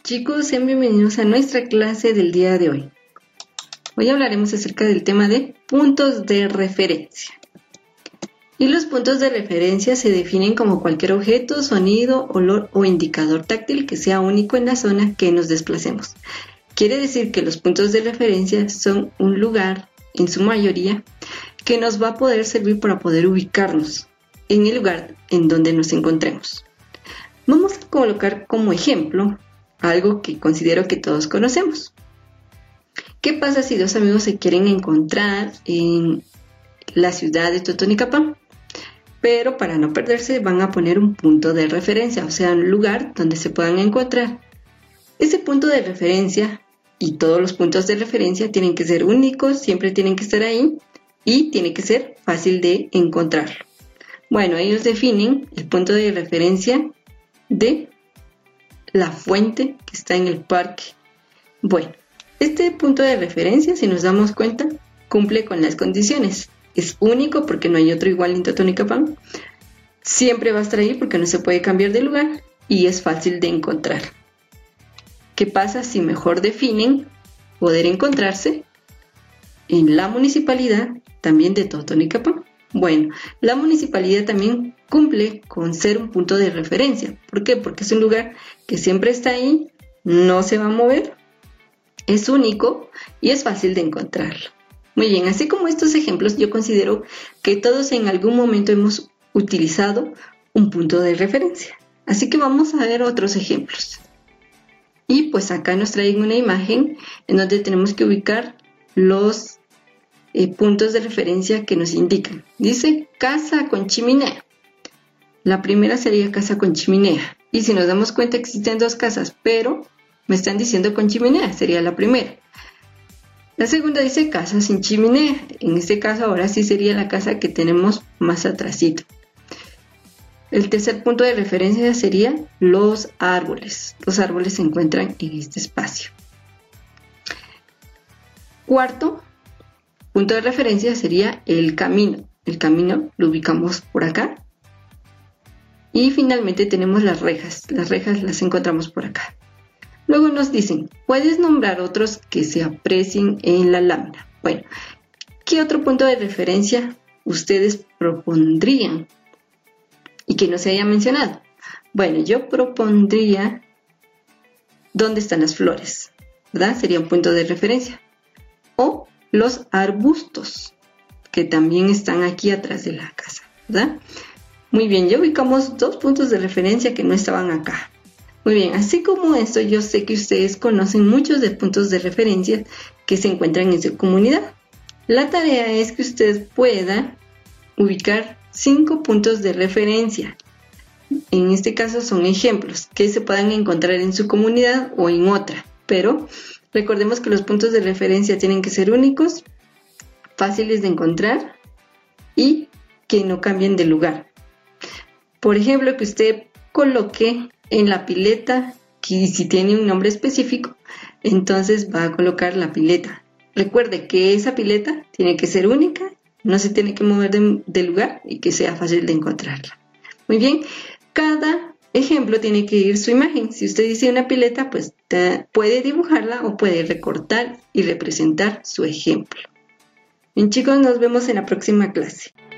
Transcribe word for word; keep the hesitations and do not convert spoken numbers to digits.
Chicos, sean bienvenidos a nuestra clase del día de hoy. Hoy hablaremos acerca del tema de puntos de referencia. Y los puntos de referencia se definen como cualquier objeto, sonido, olor o indicador táctil que sea único en la zona que nos desplacemos. Quiere decir que los puntos de referencia son un lugar, en su mayoría, que nos va a poder servir para poder ubicarnos en el lugar en donde nos encontremos. Vamos a colocar como ejemplo algo que considero que todos conocemos. ¿Qué pasa si dos amigos se quieren encontrar en la ciudad de Totonicapán? Pero para no perderse van a poner un punto de referencia, o sea, un lugar donde se puedan encontrar. Ese punto de referencia y todos los puntos de referencia tienen que ser únicos, siempre tienen que estar ahí y tiene que ser fácil de encontrarlo. Bueno, ellos definen el punto de referencia de la fuente que está en el parque. Bueno, este punto de referencia, si nos damos cuenta, cumple con las condiciones. Es único porque no hay otro igual en Totonicapán. Siempre va a estar ahí porque no se puede cambiar de lugar y es fácil de encontrar. ¿Qué pasa si mejor definen poder encontrarse en la municipalidad también de Totonicapán? Bueno, la municipalidad también cumple con ser un punto de referencia. ¿Por qué? Porque es un lugar que siempre está ahí, no se va a mover, es único y es fácil de encontrarlo. Muy bien, así como estos ejemplos, yo considero que todos en algún momento hemos utilizado un punto de referencia. Así que vamos a ver otros ejemplos. Y pues acá nos traen una imagen en donde tenemos que ubicar los Eh, puntos de referencia que nos indican. Dice casa con chimenea. La primera sería casa con chimenea. Y si nos damos cuenta existen dos casas, pero me están diciendo con chimenea, sería la primera. La segunda dice casa sin chimenea. En este caso ahora sí sería la casa que tenemos más atrasito. El tercer punto de referencia sería los árboles. Los árboles se encuentran en este espacio. Cuarto punto de referencia sería el camino. El camino lo ubicamos por acá. Y finalmente tenemos las rejas. Las rejas las encontramos por acá. Luego nos dicen, ¿puedes nombrar otros que se aprecien en la lámina? Bueno, ¿qué otro punto de referencia ustedes propondrían y que no se haya mencionado? Bueno, yo propondría ¿dónde están las flores? ¿Verdad? Sería un punto de referencia. O los arbustos, que también están aquí atrás de la casa, ¿verdad? Muy bien, ya ubicamos dos puntos de referencia que no estaban acá. Muy bien, así como esto, yo sé que ustedes conocen muchos de puntos de referencia que se encuentran en su comunidad. La tarea es que usted pueda ubicar cinco puntos de referencia. En este caso son ejemplos que se puedan encontrar en su comunidad o en otra, pero recordemos que los puntos de referencia tienen que ser únicos, fáciles de encontrar y que no cambien de lugar. Por ejemplo, que usted coloque en la pileta, que si tiene un nombre específico, entonces va a colocar la pileta. Recuerde que esa pileta tiene que ser única, no se tiene que mover de, de lugar y que sea fácil de encontrarla. Muy bien, cada ejemplo tiene que ir su imagen. Si usted dice una pileta, pues te, puede dibujarla o puede recortar y representar su ejemplo. Bien chicos, nos vemos en la próxima clase.